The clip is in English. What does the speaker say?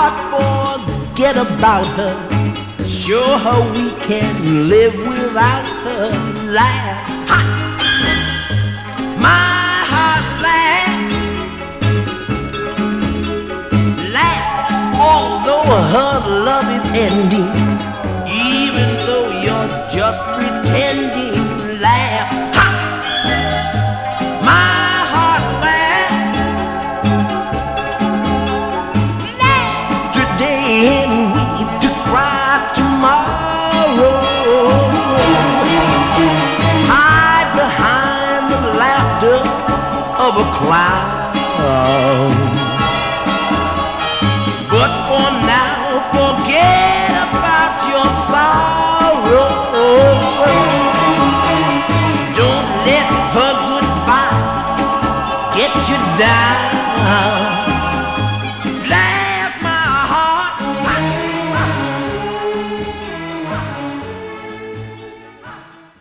heart, forget about her. Show her we can live without her. Laugh, ha! My heart laugh, laugh. Although her love is ending, even though you're just pretending. Laugh, ha! My heart laugh, laugh today and wait to cry tomorrow. Hide behind the laughter of a clown. But for now, forget about your sorrow. Don't let her goodbye get you down.